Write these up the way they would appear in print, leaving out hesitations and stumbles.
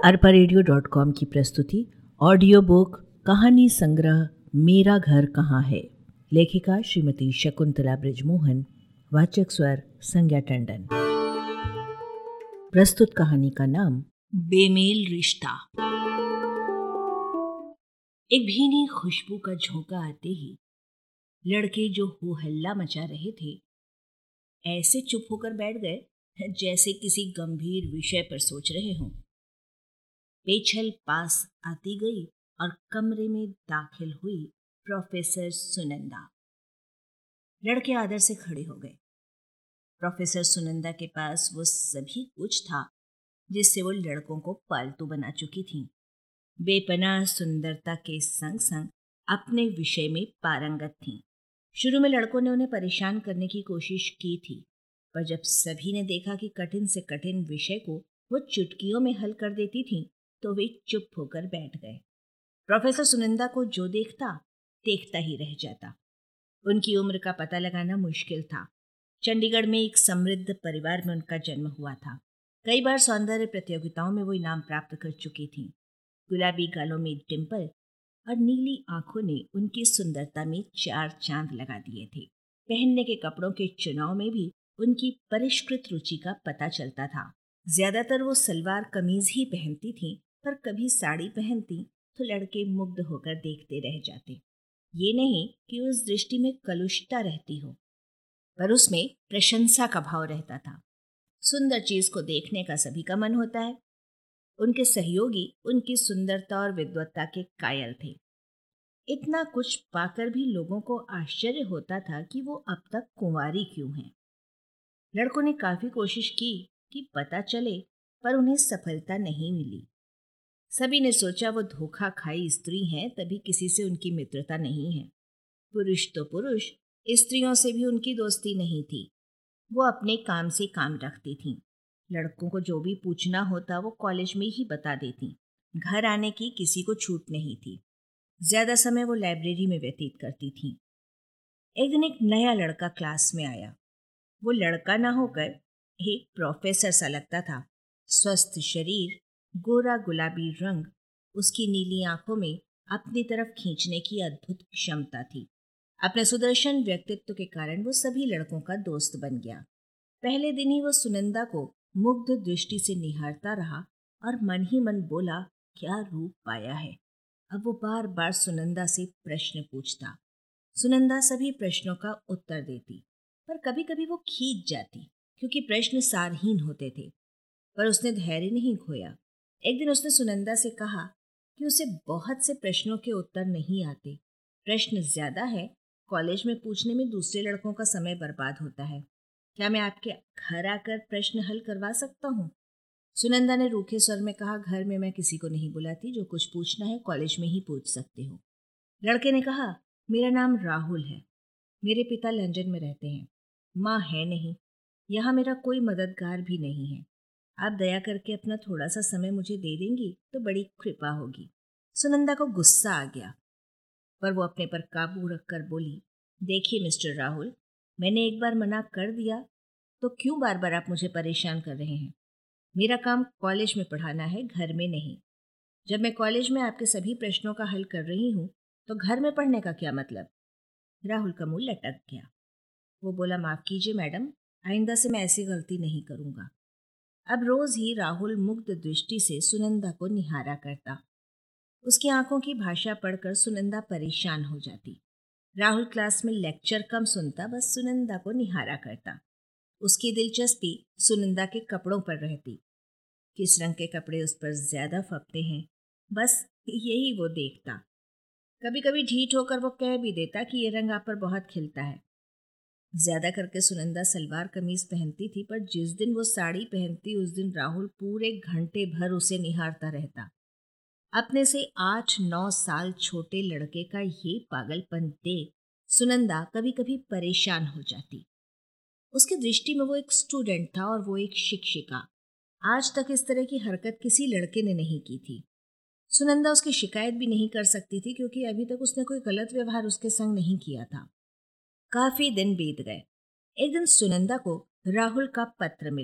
arparadio.com की प्रस्तुति audio book कहानी संग्रह मेरा घर कहाँ है। लेखिका श्रीमती शकुंतला बृजमोहन। वाचक स्वर संज्ञा टंडन। प्रस्तुत कहानी का नाम बेमेल रिश्ता। एक भीनी खुशबू का झोंका आते ही लड़के जो हो हल्ला मचा रहे थे ऐसे चुप होकर बैठ गए जैसे किसी गंभीर विषय पर सोच रहे हों। पेछल पास आती गई और कमरे में दाखिल हुई प्रोफेसर सुनंदा। लड़के आदर से खड़े हो गए। प्रोफेसर सुनंदा के पास वो सभी कुछ था जिससे वो लड़कों को पालतू बना चुकी थीं। बेपनाह सुंदरता के संग संग अपने विषय में पारंगत थीं। शुरू में लड़कों ने उन्हें परेशान करने की कोशिश की थी, पर जब सभी ने देखा कि कठिन से कठिन विषय को वो चुटकियों में हल कर देती थीं, तो वे चुप होकर बैठ गए। प्रोफेसर सुनंदा को जो देखता ही रह जाता। उनकी उम्र का पता लगाना मुश्किल था। चंडीगढ़ में एक समृद्ध परिवार में उनका जन्म हुआ था। कई बार सौंदर्य प्रतियोगिताओं में वो इनाम प्राप्त कर चुकी थीं। गुलाबी गालों में डिंपल और नीली आंखों ने उनकी सुंदरता में चार चांद लगा दिए थे। पहनने के कपड़ों के चुनाव में भी उनकी परिष्कृत रुचि का पता चलता था। ज्यादातर वो सलवार कमीज ही पहनती थीं, पर कभी साड़ी पहनती तो लड़के मुग्ध होकर देखते रह जाते। ये नहीं कि उस दृष्टि में कलुषता रहती हो, पर उसमें प्रशंसा का भाव रहता था। सुंदर चीज को देखने का सभी का मन होता है। उनके सहयोगी उनकी सुंदरता और विद्वत्ता के कायल थे। इतना कुछ पाकर भी लोगों को आश्चर्य होता था कि वो अब तक कुंवारी क्यों हैं। लड़कों ने काफी कोशिश की कि पता चले, पर उन्हें सफलता नहीं मिली। सभी ने सोचा वो धोखा खाई स्त्री हैं, तभी किसी से उनकी मित्रता नहीं है। पुरुष तो पुरुष, स्त्रियों से भी उनकी दोस्ती नहीं थी। वो अपने काम से काम रखती थीं। लड़कों को जो भी पूछना होता वो कॉलेज में ही बता देती। घर आने की किसी को छूट नहीं थी। ज्यादा समय वो लाइब्रेरी में व्यतीत करती थीं। एक दिन एक नया लड़का क्लास में आया। वो लड़का ना होकर एक प्रोफेसर सा लगता था। स्वस्थ शरीर, गोरा गुलाबी रंग, उसकी नीली आंखों में अपनी तरफ खींचने की अद्भुत क्षमता थी। अपने सुदर्शन व्यक्तित्व के कारण वो सभी लड़कों का दोस्त बन गया। पहले दिन ही वो सुनंदा को मुग्ध दृष्टि से निहारता रहा और मन ही मन बोला, क्या रूप पाया है। अब वो बार बार सुनंदा से प्रश्न पूछता। सुनंदा सभी प्रश्नों का उत्तर देती, पर कभी कभी वो खींच जाती क्योंकि प्रश्न सारहीन होते थे। पर उसने धैर्य नहीं खोया। एक दिन उसने सुनंदा से कहा कि उसे बहुत से प्रश्नों के उत्तर नहीं आते। प्रश्न ज्यादा है, कॉलेज में पूछने में दूसरे लड़कों का समय बर्बाद होता है। क्या मैं आपके घर आकर प्रश्न हल करवा सकता हूँ? सुनंदा ने रूखे स्वर में कहा, घर में मैं किसी को नहीं बुलाती। जो कुछ पूछना है कॉलेज में ही पूछ सकते हो। लड़के ने कहा, मेरा नाम राहुल है। मेरे पिता लंदन में रहते हैं। माँ है नहीं। यहाँ मेरा कोई मददगार भी नहीं है। आप दया करके अपना थोड़ा सा समय मुझे दे देंगी तो बड़ी कृपा होगी। सुनंदा को गुस्सा आ गया, पर वो अपने पर काबू रखकर बोली, देखिए मिस्टर राहुल, मैंने एक बार मना कर दिया तो क्यों बार बार आप मुझे परेशान कर रहे हैं? मेरा काम कॉलेज में पढ़ाना है, घर में नहीं। जब मैं कॉलेज में आपके सभी प्रश्नों का हल कर रही हूँ तो घर में पढ़ने का क्या मतलब? राहुल का मुंह लटक गया। वो बोला, माफ कीजिए मैडम, आइंदा से मैं ऐसी गलती नहीं करूँगा। अब रोज ही राहुल मुग्ध दृष्टि से सुनंदा को निहारा करता। उसकी आंखों की भाषा पढ़कर सुनंदा परेशान हो जाती। राहुल क्लास में लेक्चर कम सुनता, बस सुनंदा को निहारा करता। उसकी दिलचस्पी सुनंदा के कपड़ों पर रहती। किस रंग के कपड़े उस पर ज्यादा फपते हैं, बस यही वो देखता। कभी कभी ढीठ होकर वो कह भी देता कि ये रंग आप पर बहुत खिलता है। ज्यादा करके सुनंदा सलवार कमीज पहनती थी, पर जिस दिन वो साड़ी पहनती उस दिन राहुल पूरे घंटे भर उसे निहारता रहता। अपने से 8-9 साल छोटे लड़के का ये पागलपन देख सुनंदा कभी कभी परेशान हो जाती। उसकी दृष्टि में वो एक स्टूडेंट था और वो एक शिक्षिका। आज तक इस तरह की हरकत किसी लड़के ने नहीं की थी। सुनंदा उसकी शिकायत भी नहीं कर सकती थी क्योंकि अभी तक उसने कोई गलत व्यवहार उसके संग नहीं किया था। काफी दिन बीत गए। एक दिन सुनंदा को राहुल का पत्र मिला।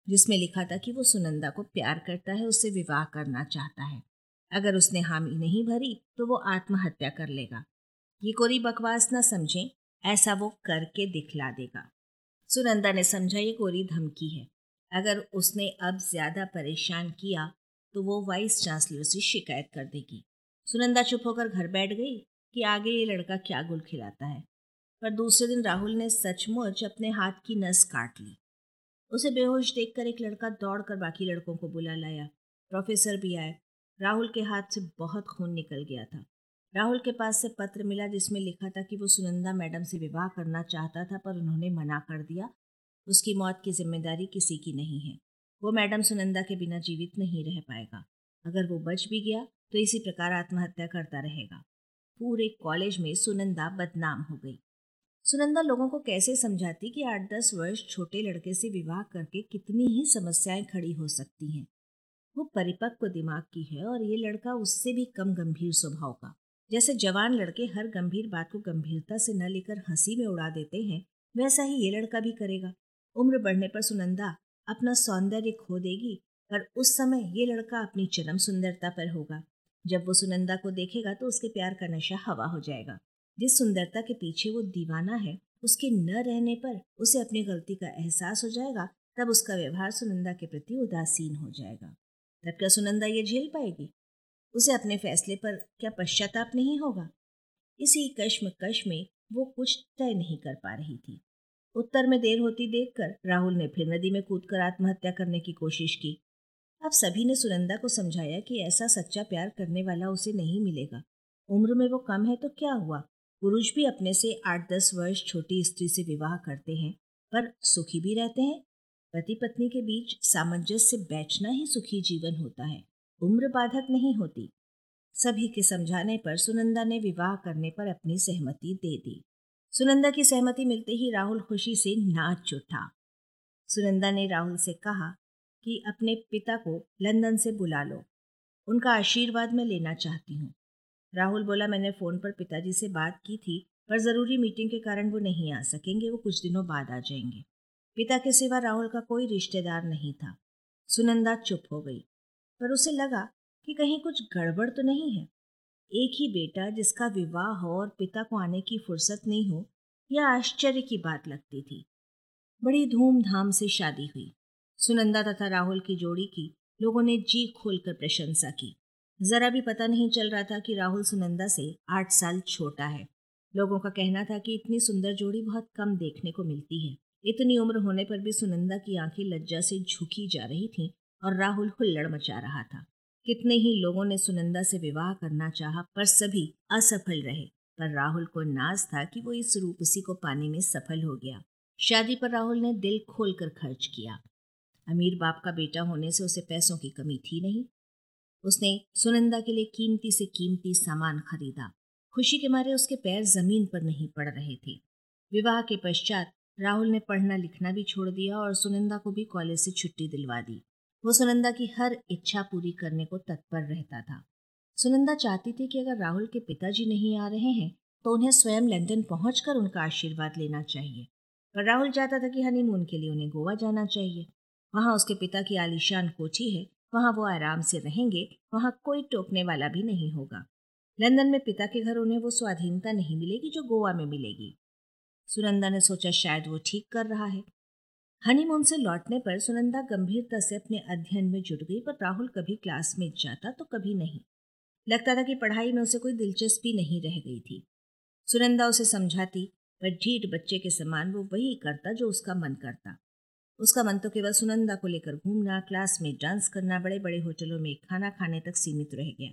जिसमें लिखा था कि वो सुनंदा को प्यार करता है, उससे विवाह करना चाहता है। अगर उसने हामी नहीं भरी तो वो आत्महत्या कर लेगा। ये कोरी बकवास न समझें, ऐसा वो करके दिखला देगा। सुनंदा ने समझा ये कोरी धमकी है। अगर उसने अब ज्यादा परेशान किया तो वो वाइस चांसलर से शिकायत कर देगी। सुनंदा चुप होकर घर बैठ गई कि आगे ये लड़का क्या गुल खिलाता है। पर दूसरे दिन राहुल ने सचमुच अपने हाथ की नस काट ली। उसे बेहोश देखकर एक लड़का दौड़कर बाकी लड़कों को बुला लाया। प्रोफेसर भी आए। राहुल के हाथ से बहुत खून निकल गया था। राहुल के पास से पत्र मिला जिसमें लिखा था कि वो सुनंदा मैडम से विवाह करना चाहता था, पर उन्होंने मना कर दिया। उसकी मौत की जिम्मेदारी किसी की नहीं है। वो मैडम सुनंदा के बिना जीवित नहीं रह पाएगा। अगर वो बच भी गया तो इसी प्रकार आत्महत्या करता रहेगा। पूरे कॉलेज में सुनंदा बदनाम हो गई। सुनंदा लोगों को कैसे समझाती कि 8-10 वर्ष छोटे लड़के से विवाह करके कितनी ही समस्याएं खड़ी हो सकती हैं। वो परिपक्व दिमाग की है और ये लड़का उससे भी कम गंभीर स्वभाव का। जैसे जवान लड़के हर गंभीर बात को गंभीरता से न लेकर हंसी में उड़ा देते हैं, वैसा ही ये लड़का भी करेगा। उम्र बढ़ने पर सुनंदा अपना सौंदर्य खो देगी, पर उस समय ये लड़का अपनी चरम सुंदरता पर होगा। जब वो सुनंदा को देखेगा तो उसके प्यार का नशा हवा हो जाएगा। जिस सुंदरता के पीछे वो दीवाना है, उसके न रहने पर उसे अपनी गलती का एहसास हो जाएगा। तब उसका व्यवहार सुनंदा के प्रति उदासीन हो जाएगा। तब क्या सुनंदा ये झेल पाएगी? उसे अपने फैसले पर क्या पश्चाताप नहीं होगा? इसी कश्मकश में वो कुछ तय नहीं कर पा रही थी। उत्तर में देर होती देखकर राहुल ने फिर नदी में कूदकर आत्महत्या करने की कोशिश की। अब सभी ने सुनंदा को समझाया कि ऐसा सच्चा प्यार करने वाला उसे नहीं मिलेगा। उम्र में वो कम है तो क्या हुआ? पुरुष भी अपने से 8-10 वर्ष छोटी स्त्री से विवाह करते हैं, पर सुखी भी रहते हैं। पति पत्नी के बीच सामंजस्य बैठना ही सुखी जीवन होता है, उम्र बाधक नहीं होती। सभी के समझाने पर सुनंदा ने विवाह करने पर अपनी सहमति दे दी। सुनंदा की सहमति मिलते ही राहुल खुशी से नाच उठा। सुनंदा ने राहुल से कहा कि अपने पिता को लंदन से बुला लो, उनका आशीर्वाद मैं लेना चाहती हूँ। राहुल बोला, मैंने फ़ोन पर पिताजी से बात की थी, पर ज़रूरी मीटिंग के कारण वो नहीं आ सकेंगे, वो कुछ दिनों बाद आ जाएंगे। पिता के सिवा राहुल का कोई रिश्तेदार नहीं था। सुनंदा चुप हो गई, पर उसे लगा कि कहीं कुछ गड़बड़ तो नहीं है। एक ही बेटा जिसका विवाह हो और पिता को आने की फुर्सत नहीं हो, यह आश्चर्य की बात लगती थी। बड़ी धूमधाम से शादी हुई। सुनंदा तथा राहुल की जोड़ी की लोगों ने जी खोलकर प्रशंसा की। जरा भी पता नहीं चल रहा था कि राहुल सुनंदा से 8 साल छोटा है। लोगों का कहना था कि इतनी सुंदर जोड़ी बहुत कम देखने को मिलती है। इतनी उम्र होने पर भी सुनंदा की आंखें लज्जा से झुकी जा रही थीं और राहुल हुल्लड़ मचा रहा था। कितने ही लोगों ने सुनंदा से विवाह करना चाहा, पर सभी असफल रहे। पर राहुल को नाज था कि वो इस रूपसी को पाने में सफल हो गया। शादी पर राहुल ने दिल खोलकर खर्च किया। अमीर बाप का बेटा होने से उसे पैसों की कमी थी नहीं। उसने सुनंदा के लिए कीमती से कीमती सामान खरीदा। खुशी के मारे उसके पैर जमीन पर नहीं पड़ रहे थे। विवाह के पश्चात राहुल ने पढ़ना लिखना भी छोड़ दिया और सुनंदा को भी कॉलेज से छुट्टी दिलवा दी। वो सुनंदा की हर इच्छा पूरी करने को तत्पर रहता था। सुनंदा चाहती थी कि अगर राहुल के पिताजी नहीं आ रहे हैं तो उन्हें स्वयं लंदन पहुंचकर उनका आशीर्वाद लेना चाहिए। पर राहुल चाहता था कि हनीमून के लिए उन्हें गोवा जाना चाहिए। वहां उसके पिता की आलीशान कोठी है, वहां वो आराम से रहेंगे, वहां कोई टोकने वाला भी नहीं होगा। लंदन में पिता के घर उन्हें वो स्वाधीनता नहीं मिलेगी जो गोवा में मिलेगी। सुनंदा ने सोचा शायद वो ठीक कर रहा है। हनीमून से लौटने पर सुनंदा गंभीरता से अपने अध्ययन में जुट गई, पर राहुल कभी क्लास में जाता तो कभी नहीं। लगता था कि पढ़ाई में उसे कोई दिलचस्पी नहीं रह गई थी। सुनंदा उसे समझाती, पर ढीठ बच्चे के समान वो वही करता जो उसका मन करता। उसका मन तो केवल सुनंदा को लेकर घूमना, क्लास में डांस करना, बड़े बड़े होटलों में खाना खाने तक सीमित रह गया।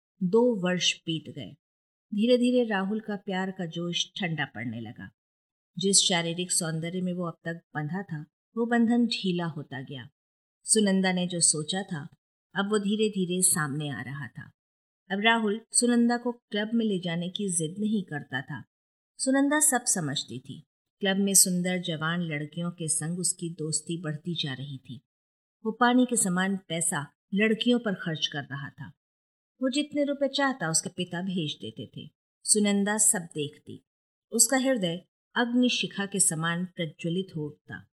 2 वर्ष बीत गए। धीरे धीरे राहुल का प्यार का जोश ठंडा पड़ने लगा। जिस शारीरिक सौंदर्य में वो अब तक बंधा था, वो बंधन ढीला होता गया। सुनंदा ने जो सोचा था, अब वो धीरे धीरे सामने आ रहा था। अब राहुल सुनंदा को क्लब में ले जाने की जिद नहीं करता था। सुनंदा सब समझती थी। क्लब में सुंदर जवान लड़कियों के संग उसकी दोस्ती बढ़ती जा रही थी। वो पानी के समान पैसा लड़कियों पर खर्च कर रहा था। वो जितने रुपए चाहता उसके पिता भेज देते थे। सुनंदा सब देखती। उसका हृदय अग्नि शिखा के समान प्रज्वलित हो उठता।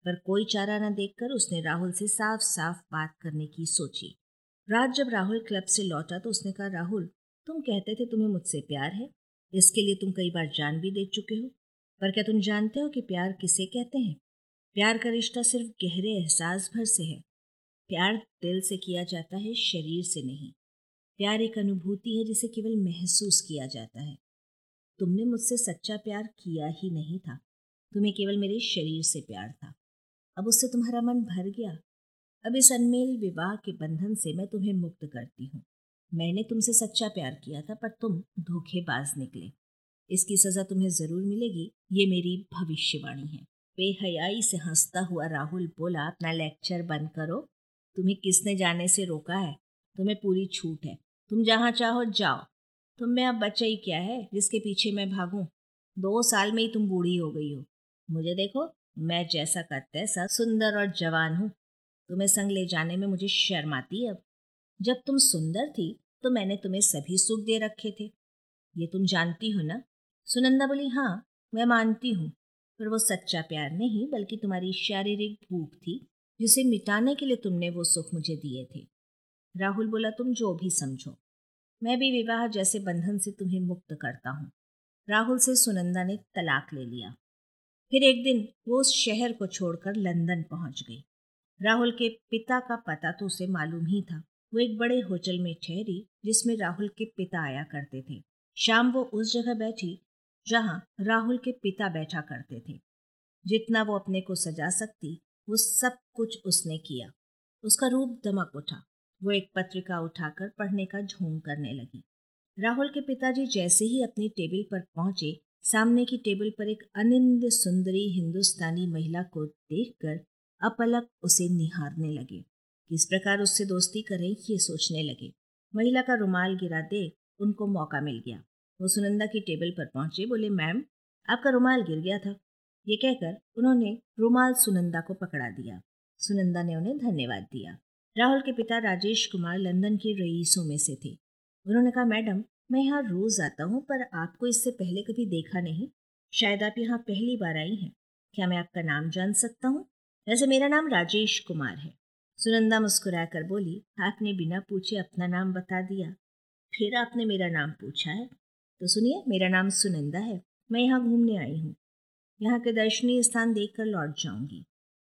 पर कोई चारा न देखकर उसने राहुल से साफ साफ बात करने की सोची। रात जब राहुल क्लब से लौटा तो उसने कहा, राहुल, तुम कहते थे तुम्हें मुझसे प्यार है, इसके लिए तुम कई बार जान भी दे चुके हो, पर क्या तुम जानते हो कि प्यार किसे कहते हैं? प्यार का रिश्ता सिर्फ गहरे एहसास भर से है। प्यार दिल से किया जाता है, शरीर से नहीं। प्यार एक अनुभूति है जिसे केवल महसूस किया जाता है। तुमने मुझसे सच्चा प्यार किया ही नहीं था, तुम्हें केवल मेरे शरीर से प्यार था। अब उससे तुम्हारा मन भर गया। अब इस अनमेल विवाह के बंधन से मैं तुम्हें मुक्त करती हूँ। मैंने तुमसे सच्चा प्यार किया था, पर तुम धोखेबाज निकले। इसकी सजा तुम्हें जरूर मिलेगी, ये मेरी भविष्यवाणी है। बेहयाई से हंसता हुआ राहुल बोला, अपना लेक्चर बंद करो। तुम्हें किसने जाने से रोका है? तुम्हें पूरी छूट है, तुम जहाँ चाहो जाओ। तुम में अब बच्चा ही क्या है जिसके पीछे मैं भागूं? 2 साल में ही तुम बूढ़ी हो गई हो। मुझे देखो, मैं जैसा का तैसा सुंदर और जवान हूँ। तुम्हें संग ले जाने में मुझे शर्म आती है। अब जब तुम सुंदर थी तो मैंने तुम्हें सभी सुख दे रखे थे, ये तुम जानती हो ना? सुनंदा बोली, हाँ मैं मानती हूँ, पर वो सच्चा प्यार नहीं बल्कि तुम्हारी शारीरिक भूख थी, जिसे मिटाने के लिए तुमने वो सुख मुझे दिए थे। राहुल बोला, तुम जो भी समझो, मैं भी विवाह जैसे बंधन से तुम्हें मुक्त करता हूँ। राहुल से सुनंदा ने तलाक ले लिया। फिर एक दिन वो उस शहर को छोड़कर लंदन पहुंच गई। राहुल के पिता का पता तो उसे मालूम ही था। वो एक बड़े होटल में ठहरी जिसमें राहुल के पिता आया करते थे। शाम वो उस जगह बैठी जहां राहुल के पिता बैठा करते थे। जितना वो अपने को सजा सकती वो सब कुछ उसने किया। उसका रूप दमक उठा। वो एक पत्रिका उठाकर पढ़ने का ढोंग करने लगी। राहुल के पिताजी जैसे ही अपनी टेबल पर पहुंचे, सामने की टेबल पर एक अनिंद सुंदरी हिंदुस्तानी महिला को देखकर अपलक उसे निहारने लगे। किस प्रकार उससे दोस्ती करें ये सोचने लगे। महिला का रुमाल गिरा देख उनको मौका मिल गया। वो सुनंदा की टेबल पर पहुंचे, बोले, मैम आपका रुमाल गिर गया था। ये कहकर उन्होंने रुमाल सुनंदा को पकड़ा दिया। सुनंदा ने उन्हें धन्यवाद दिया। राहुल के पिता राजेश कुमार लंदन के रईसों में से थे। उन्होंने कहा, मैडम मैं यहाँ रोज आता हूँ, पर आपको इससे पहले कभी देखा नहीं। शायद आप यहाँ पहली बार आई हैं। क्या मैं आपका नाम जान सकता हूँ? वैसे मेरा नाम राजेश कुमार है। सुनंदा मुस्कुराकर बोली, आपने बिना पूछे अपना नाम बता दिया, फिर आपने मेरा नाम पूछा है। तो सुनिए, मेरा नाम सुनंदा है। मैं यहाँ घूमने आई हूँ। यहाँ के दर्शनीय स्थान देखकर लौट जाऊंगी।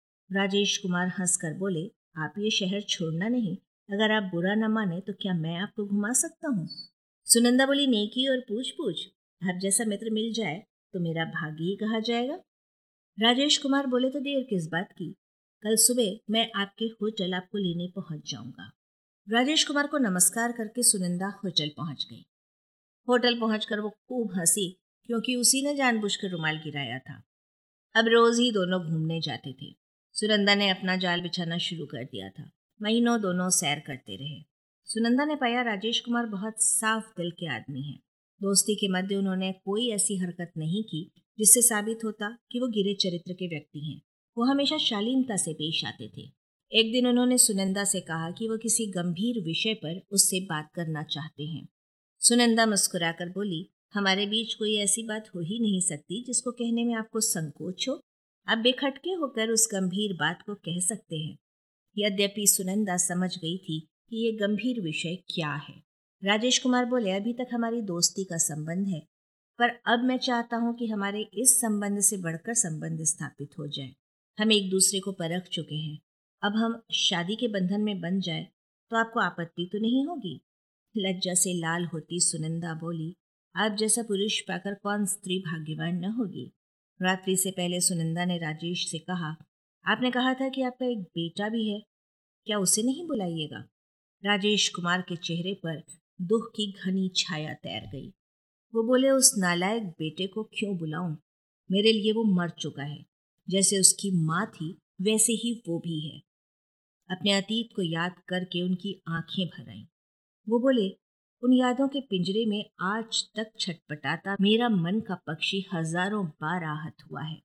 राजेश कुमार हंसकर बोले, आप ये शहर छोड़ना नहीं। अगर आप बुरा न माने तो क्या मैं आपको घुमा सकता हूँ? सुनंदा बोली, नेकी और पूछ पूछ, आप जैसा मित्र मिल जाए तो मेरा भाग्य ही कहा जाएगा। राजेश कुमार बोले, तो देर किस बात की, कल सुबह मैं आपके होटल आपको लेने पहुंच जाऊंगा। राजेश कुमार को नमस्कार करके सुनंदा होटल पहुंच गई। होटल पहुंचकर वो खूब हंसी, क्योंकि उसी ने जानबूझकर रुमाल गिराया था। अब रोज ही दोनों घूमने जाते थे। सुनंदा ने अपना जाल बिछाना शुरू कर दिया था। महीनों दोनों सैर करते रहे। सुनंदा ने पाया राजेश कुमार बहुत साफ दिल के आदमी हैं। दोस्ती के मध्य उन्होंने कोई ऐसी हरकत नहीं की जिससे साबित होता कि वो गिरे चरित्र के व्यक्ति हैं। वो हमेशा शालीनता से पेश आते थे। एक दिन उन्होंने सुनंदा से कहा कि वो किसी गंभीर विषय पर उससे बात करना चाहते हैं। सुनंदा मुस्कुराकर बोली, हमारे बीच कोई ऐसी बात हो ही नहीं सकती जिसको कहने में आपको संकोच हो। आप बेखटके होकर उस गंभीर बात को कह सकते हैं। यद्यपि सुनंदा समझ गई थी कि ये गंभीर विषय क्या है। राजेश कुमार बोले, अभी तक हमारी दोस्ती का संबंध है, पर अब मैं चाहता हूँ कि हमारे इस संबंध से बढ़कर संबंध स्थापित हो जाए। हम एक दूसरे को परख चुके हैं। अब हम शादी के बंधन में बंध जाए तो आपको आपत्ति तो नहीं होगी? लज्जा से लाल होती सुनंदा बोली, आप जैसा पुरुष पाकर कौन स्त्री भाग्यवान न होगी। रात्रि से पहले सुनंदा ने राजेश से कहा, आपने कहा था कि आपका एक बेटा भी है, क्या उसे नहीं बुलाइएगा? राजेश कुमार के चेहरे पर दुख की घनी छाया तैर गई। वो बोले, उस नालायक बेटे को क्यों बुलाऊं? मेरे लिए वो मर चुका है। जैसे उसकी माँ थी वैसे ही वो भी है। अपने अतीत को याद करके उनकी आंखें भर आईं। वो बोले, उन यादों के पिंजरे में आज तक छटपटाता मेरा मन का पक्षी हजारों बार आहत हुआ है।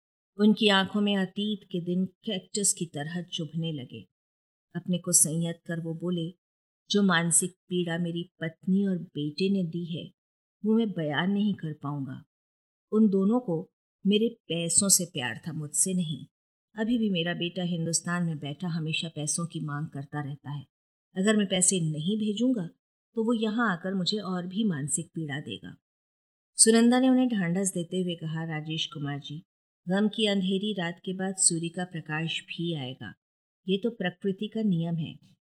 उनकी आंखों में अतीत के दिन कैक्टस की तरह चुभने लगे। अपने को संयत कर वो बोले, जो मानसिक पीड़ा मेरी पत्नी और बेटे ने दी है वो मैं बयान नहीं कर पाऊंगा। उन दोनों को मेरे पैसों से प्यार था, मुझसे नहीं। अभी भी मेरा बेटा हिंदुस्तान में बैठा हमेशा पैसों की मांग करता रहता है। अगर मैं पैसे नहीं भेजूंगा तो वो यहाँ आकर मुझे और भी मानसिक पीड़ा देगा। सुनंदा ने उन्हें ढांढस देते हुए कहा, राजेश कुमार जी, गम की अंधेरी रात के बाद सूर्य का प्रकाश भी आएगा। ये तो प्रकृति का नियम है।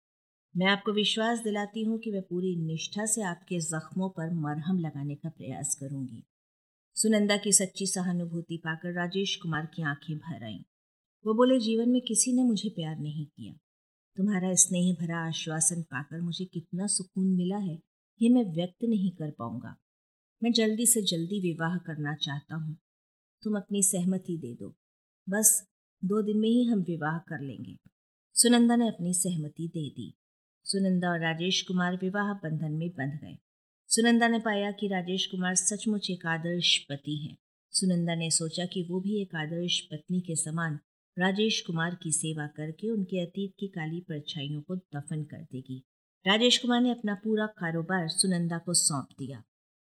मैं आपको विश्वास दिलाती हूँ कि मैं पूरी निष्ठा से आपके जख्मों पर मरहम लगाने का प्रयास करूंगी। सुनंदा की सच्ची सहानुभूति पाकर राजेश कुमार की आंखें भर आईं। वो बोले, जीवन में किसी ने मुझे प्यार नहीं किया। तुम्हारा स्नेह भरा आश्वासन पाकर मुझे कितना सुकून मिला है, ये मैं व्यक्त नहीं कर पाऊंगा। मैं जल्दी से जल्दी विवाह करना चाहता हूँ। तुम अपनी सहमति दे दो। बस 2 दिन में ही हम विवाह कर लेंगे। सुनंदा ने अपनी सहमति दे दी। सुनंदा और राजेश कुमार विवाह बंधन में बंध गए। सुनंदा ने पाया कि राजेश कुमार सचमुच एक आदर्श पति हैं। सुनंदा ने सोचा कि वो भी एक आदर्श पत्नी के समान राजेश कुमार की सेवा करके उनके अतीत की काली परछाइयों को दफन कर देगी। राजेश कुमार ने अपना पूरा कारोबार सुनंदा को सौंप दिया।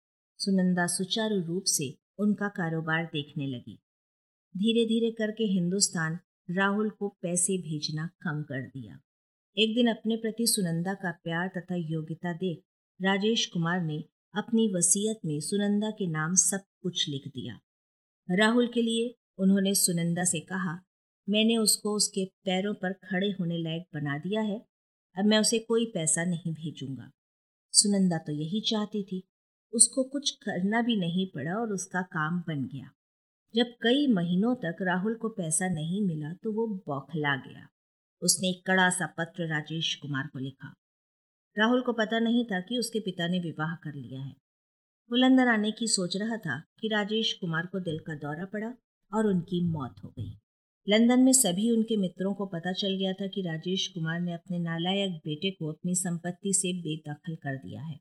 सुनंदा सुचारू रूप से उनका कारोबार देखने लगी। धीरे धीरे करके हिंदुस्तान राहुल को पैसे भेजना कम कर दिया। एक दिन अपने प्रति सुनंदा का प्यार तथा योग्यता देख राजेश कुमार ने अपनी वसीयत में सुनंदा के नाम सब कुछ लिख दिया। राहुल के लिए उन्होंने सुनंदा से कहा, मैंने उसको उसके पैरों पर खड़े होने लायक बना दिया है, अब मैं उसे कोई पैसा नहीं भेजूंगा। सुनंदा तो यही चाहती थी। उसको कुछ करना भी नहीं पड़ा और उसका काम बन गया। जब कई महीनों तक राहुल को पैसा नहीं मिला तो वो बौखला गया। उसने एक कड़ा सा पत्र राजेश कुमार को लिखा। राहुल को पता नहीं था कि उसके पिता ने विवाह कर लिया है। वो लंदन आने की सोच रहा था कि राजेश कुमार को दिल का दौरा पड़ा और उनकी मौत हो गई। लंदन में सभी उनके मित्रों को पता चल गया था कि राजेश कुमार ने अपने नालायक बेटे को अपनी संपत्ति से बेदखल कर दिया है।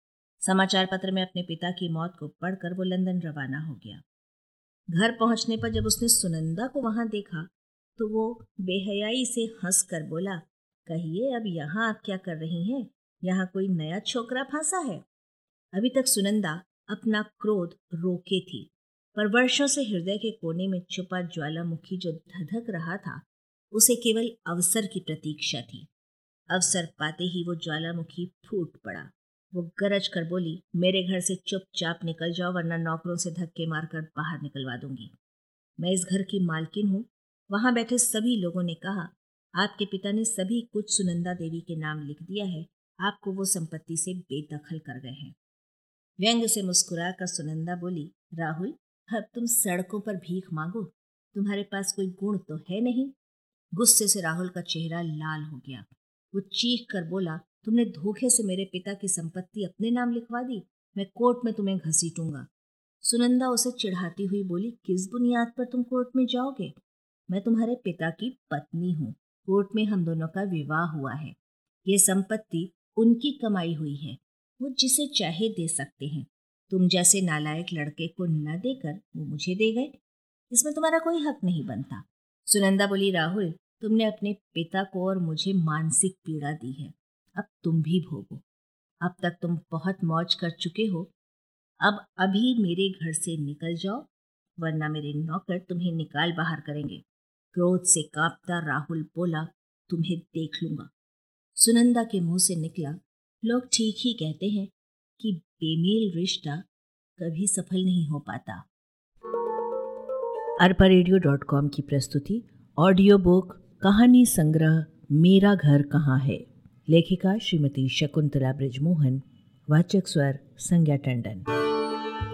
समाचार पत्र में अपने पिता की मौत को पढ़कर वो लंदन रवाना हो गया। घर पहुंचने पर जब उसने सुनंदा को वहां देखा तो वो बेहयाई से हंसकर बोला, कहिए अब यहाँ आप क्या कर रही हैं? यहाँ कोई नया छोकरा फंसा है? अभी तक सुनंदा अपना क्रोध रोके थी, पर वर्षों से हृदय के कोने में छुपा ज्वालामुखी जो धधक रहा था उसे केवल अवसर की प्रतीक्षा थी। अवसर पाते ही वो ज्वालामुखी फूट पड़ा। वो गरज कर बोली, मेरे घर से चुपचाप निकल जाओ वरना नौकरों से धक्के मारकर बाहर निकलवा दूंगी। मैं इस घर की मालकिन हूँ। वहां बैठे सभी लोगों ने कहा, आपके पिता ने सभी कुछ सुनंदा देवी के नाम लिख दिया है, आपको वो संपत्ति से बेदखल कर गए हैं। व्यंग से मुस्कुराकर सुनंदा बोली, राहुल, अब तुम सड़कों पर भीख मांगो, तुम्हारे पास कोई गुण तो है नहीं। गुस्से से राहुल का चेहरा लाल हो गया। वो चीख कर बोला, तुमने धोखे से मेरे पिता की संपत्ति अपने नाम लिखवा दी। मैं कोर्ट में तुम्हें घसीटूंगा। सुनंदा उसे चिढ़ाती हुई बोली, किस बुनियाद पर तुम कोर्ट में जाओगे? मैं तुम्हारे पिता की पत्नी हूँ। कोर्ट में हम दोनों का विवाह हुआ है। ये संपत्ति उनकी कमाई हुई है, वो जिसे चाहे दे सकते हैं। तुम जैसे नालायक लड़के को न देकर वो मुझे दे गए, इसमें तुम्हारा कोई हक नहीं बनता। सुनंदा बोली, राहुल, तुमने अपने पिता को और मुझे मानसिक पीड़ा दी है, अब तुम भी भोगो। अब तक तुम बहुत मौज कर चुके हो, अब अभी मेरे घर से निकल जाओ वरना मेरे नौकर तुम्हें निकाल बाहर करेंगे। क्रोध से कांपता राहुल बोला, तुम्हें देख लूंगा। सुनंदा के मुंह से निकला, लोग ठीक ही कहते हैं कि बेमेल रिश्ता कभी सफल नहीं हो पाता। arparadio.com की प्रस्तुति ऑडियो बुक कहानी संग्रह मेरा घर कहाँ है, लेखिका श्रीमती शकुंतला बृजमोहन, वाचक स्वर संज्ञा टंडन।